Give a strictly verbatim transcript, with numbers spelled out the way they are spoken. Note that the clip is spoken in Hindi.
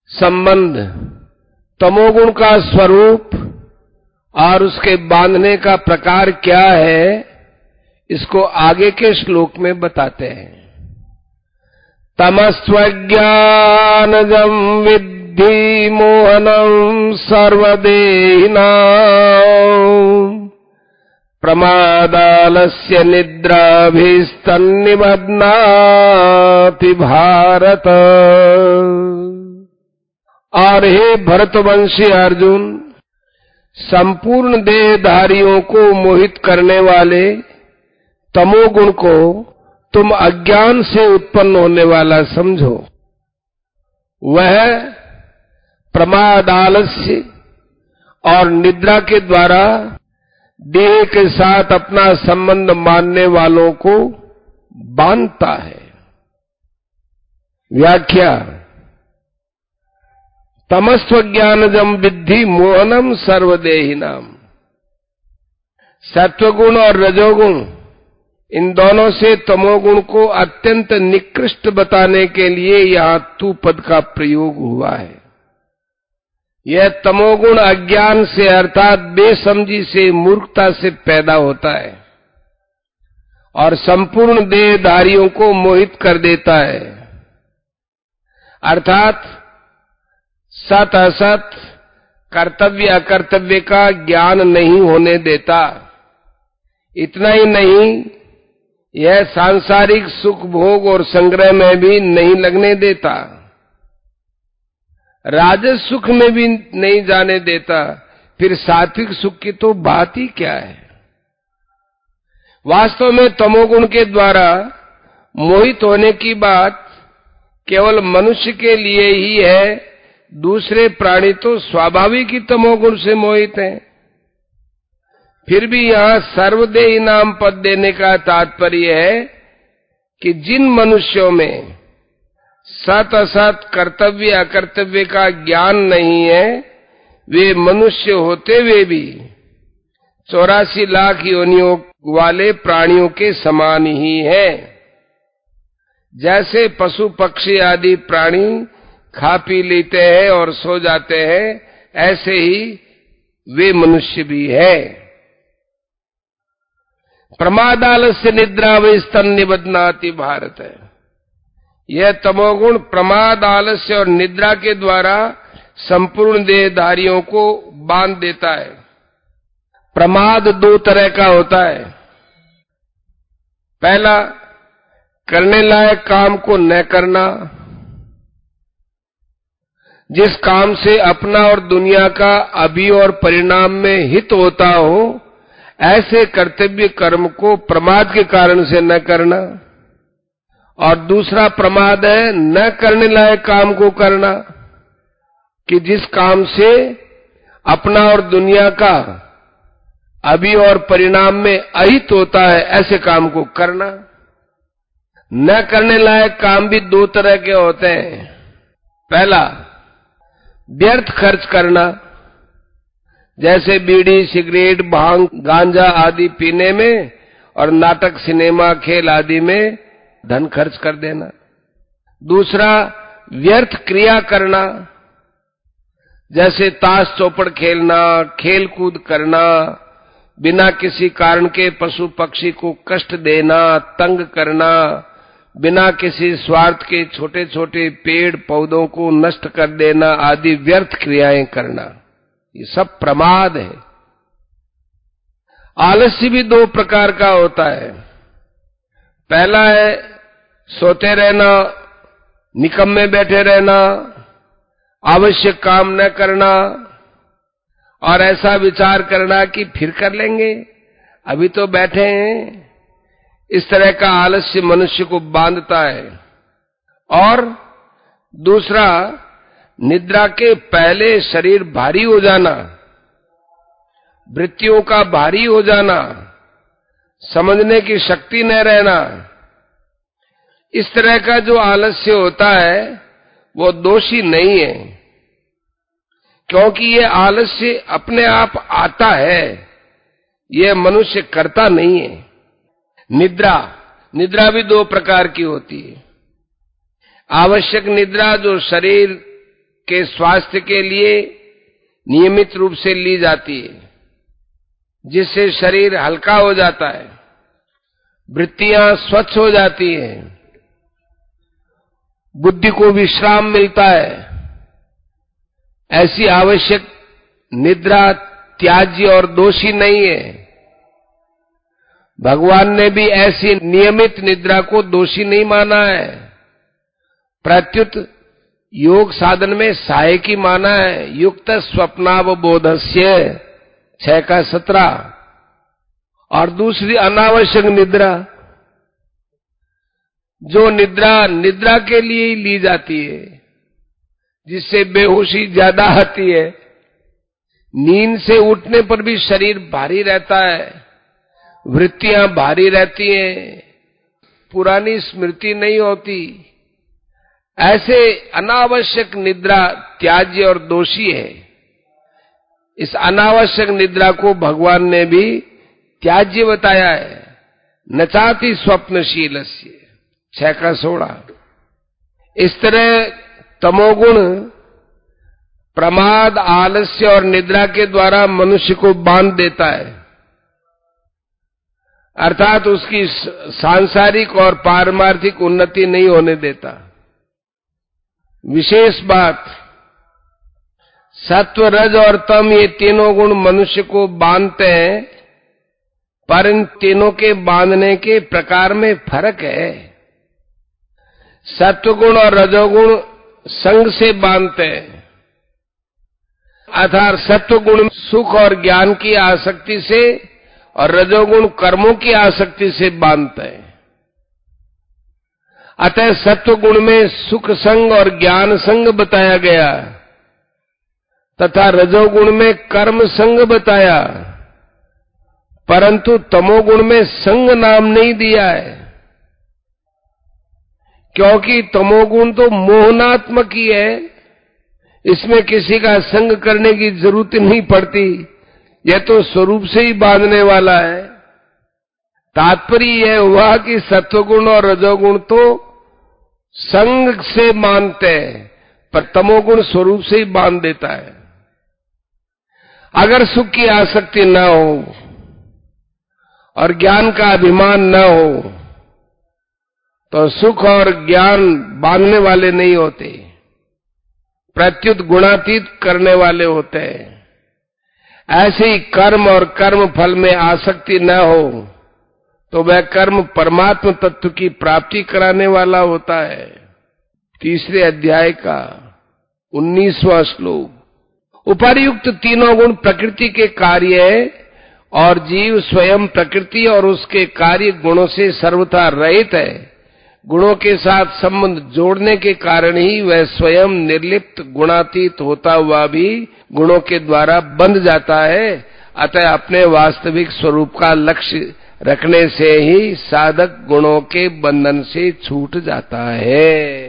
संबंध, तमोगुण का स्वरूप और उसके बांधने का प्रकार क्या है, इसको आगे के श्लोक में बताते हैं। तमस्त्वज्ञानजं विद्धि मोहनं सर्वदेहिनां प्रमादालस्य निद्राभिस्तन्निबध्नाति भारत। और हे भरतवंशी अर्जुन, संपूर्ण देहधारियों को मोहित करने वाले तमोगुण को तुम अज्ञान से उत्पन्न होने वाला समझो। वह प्रमाद, आलस्य और निद्रा के द्वारा देह के साथ अपना संबंध मानने वालों को बांधता है। व्याख्या, तमस्त्वज्ञानजं विद्धि मोहनम सर्वदेहिनाम। सत्वगुण और रजोगुण, इन दोनों से तमोगुण को अत्यंत निकृष्ट बताने के लिए यहां तू पद का प्रयोग हुआ है। यह तमोगुण अज्ञान से अर्थात बेसमझी से, मूर्खता से पैदा होता है और संपूर्ण देहधारियों को मोहित कर देता है, अर्थात सत असत, कर्तव्य अकर्तव्य का ज्ञान नहीं होने देता। इतना ही नहीं, यह सांसारिक सुख भोग और संग्रह में भी नहीं लगने देता, राजस सुख में भी नहीं जाने देता। फिर सात्विक सुख की तो बात ही क्या है। वास्तव में तमोगुण के द्वारा मोहित होने की बात केवल मनुष्य के लिए ही है। दूसरे प्राणी तो स्वाभाविक ही तमोगुण से मोहित हैं। फिर भी यहां सर्वदेही नाम पद देने का तात्पर्य है कि जिन मनुष्यों में सत असत, कर्तव्य अकर्तव्य का ज्ञान नहीं है, वे मनुष्य होते हुए भी चौरासी लाख योनियों वाले प्राणियों के समान ही है। जैसे पशु पक्षी आदि प्राणी खा पी लेते हैं और सो जाते हैं, ऐसे ही वे मनुष्य भी है। प्रमाद आलस्य निद्रा विस्तन्निबध्नाति भारत है। यह तमोगुण प्रमाद, आलस्य और निद्रा के द्वारा संपूर्ण देहधारियों को बांध देता है। प्रमाद दो तरह का होता है। पहला, करने लायक काम को न करना। जिस काम से अपना और दुनिया का अभी और परिणाम में हित होता हो, ऐसे कर्तव्य कर्म को प्रमाद के कारण से न करना। और दूसरा प्रमाद है न करने लायक काम को करना, कि जिस काम से अपना और दुनिया का अभी और परिणाम में अहित होता है, ऐसे काम को करना। न करने लायक काम भी दो तरह के होते हैं। पहला, व्यर्थ खर्च करना, जैसे बीड़ी, सिगरेट, भांग, गांजा आदि पीने में और नाटक, सिनेमा, खेल आदि में धन खर्च कर देना। दूसरा, व्यर्थ क्रिया करना, जैसे ताश चौपड़ खेलना, खेल कूद करना, बिना किसी कारण के पशु पक्षी को कष्ट देना, तंग करना, बिना किसी स्वार्थ के छोटे छोटे पेड़ पौधों को नष्ट कर देना आदि व्यर्थ क्रियाएं करना, ये सब प्रमाद है। आलस्य भी दो प्रकार का होता है। पहला है सोते रहना, निकम्मे बैठे रहना, आवश्यक काम न करना और ऐसा विचार करना कि फिर कर लेंगे, अभी तो बैठे हैं। इस तरह का आलस्य मनुष्य को बांधता है। और दूसरा, निद्रा के पहले शरीर भारी हो जाना, वृत्तियों का भारी हो जाना, समझने की शक्ति न रहना, इस तरह का जो आलस्य होता है वो दोषी नहीं है, क्योंकि ये आलस्य अपने आप आता है, ये मनुष्य करता नहीं है। निद्रा निद्रा भी दो प्रकार की होती है। आवश्यक निद्रा, जो शरीर के स्वास्थ्य के लिए नियमित रूप से ली जाती है, जिससे शरीर हल्का हो जाता है, वृत्तियां स्वच्छ हो जाती हैं, बुद्धि को विश्राम मिलता है। ऐसी आवश्यक निद्रा त्याज्य और दोषी नहीं है। भगवान ने भी ऐसी नियमित निद्रा को दोषी नहीं माना है, प्रत्युत योग साधन में सहायकी माना है। युक्त स्वप्नावबोधस्य छह का सत्रह। और दूसरी अनावश्यक निद्रा, जो निद्रा निद्रा के लिए ही ली जाती है, जिससे बेहोशी ज्यादा आती है, नींद से उठने पर भी शरीर भारी रहता है, वृत्तियां भारी रहती हैं, पुरानी स्मृति नहीं होती, ऐसे अनावश्यक निद्रा त्याज्य और दोषी है। इस अनावश्यक निद्रा को भगवान ने भी त्याज्य बताया है। नचाति स्वप्नशीलस्य छह का सोलह। इस तरह तमोगुण प्रमाद, आलस्य और निद्रा के द्वारा मनुष्य को बांध देता है, अर्थात उसकी सांसारिक और पारमार्थिक उन्नति नहीं होने देता। विशेष बात, सत्व, रज और तम ये तीनों गुण मनुष्य को बांधते हैं, पर इन तीनों के बांधने के प्रकार में फर्क है। सत्वगुण और रजोगुण संग से बांधते हैं, अर्थात सत्वगुण सुख और ज्ञान की आसक्ति से और रजोगुण कर्मों की आसक्ति से बांधते हैं। अतः सत्वगुण में सुख संग और ज्ञान संग बताया गया, तथा रजोगुण में कर्म संग बताया, परंतु तमोगुण में संग नाम नहीं दिया है, क्योंकि तमोगुण तो मोहनात्मक ही है, इसमें किसी का संग करने की जरूरत नहीं पड़ती, यह तो स्वरूप से ही बांधने वाला है। तात्पर्य यह हुआ कि सत्वगुण और रजोगुण तो संग से बांधते हैं, पर तमोगुण स्वरूप से ही बांध देता है। अगर सुख की आसक्ति न हो और ज्ञान का अभिमान न हो, तो सुख और ज्ञान बांधने वाले नहीं होते, प्रत्युत गुणातीत करने वाले होते हैं। ऐसे ही कर्म और कर्म फल में आसक्ति न हो तो वह कर्म परमात्म तत्व की प्राप्ति कराने वाला होता है। तीसरे अध्याय का उन्नीसवां श्लोक। उपर्युक्त तीनों गुण प्रकृति के कार्य है और जीव स्वयं प्रकृति और उसके कार्य गुणों से सर्वथा रहित है। गुणों के साथ संबंध जोड़ने के कारण ही वह स्वयं निर्लिप्त गुणातीत होता हुआ भी गुणों के द्वारा बंध जाता है। अतः अपने वास्तविक स्वरूप का लक्ष्य रखने से ही साधक गुणों के बंधन से छूट जाता है।